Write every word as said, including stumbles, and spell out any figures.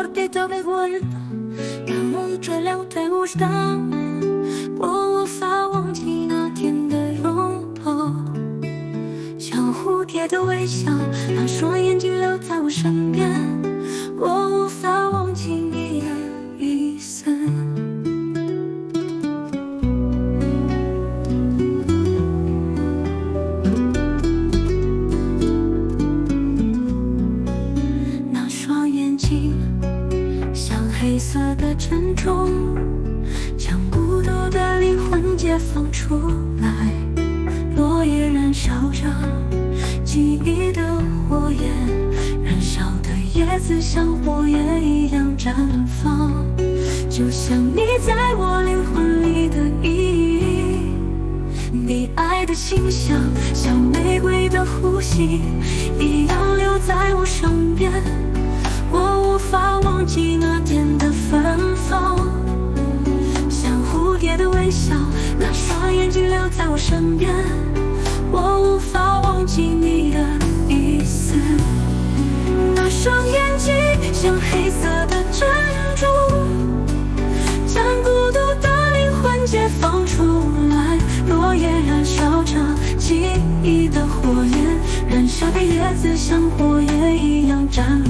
蝶都被温暖，让梦追流对无声。我无法忘记那天的拥抱，像蝴蝶的微笑，那双眼睛留在我身边。我无法忘记你的意思。那双眼睛像黑色的珍珠，将孤独的灵魂解放出来。落叶燃烧着记忆的火焰，燃烧的叶子像火焰一样绽放，就像你在我灵魂里的意义。你爱的形象像玫瑰的呼吸一样留在我身边。我无法忘记那天的芬芳，像蝴蝶的微笑，那双眼睛留在我身边。我无法忘记你的意思。那双眼睛像黑色的珍珠，将孤独的灵魂解放出来。落叶燃烧着记忆的火焰，燃烧的叶子像火焰一样绽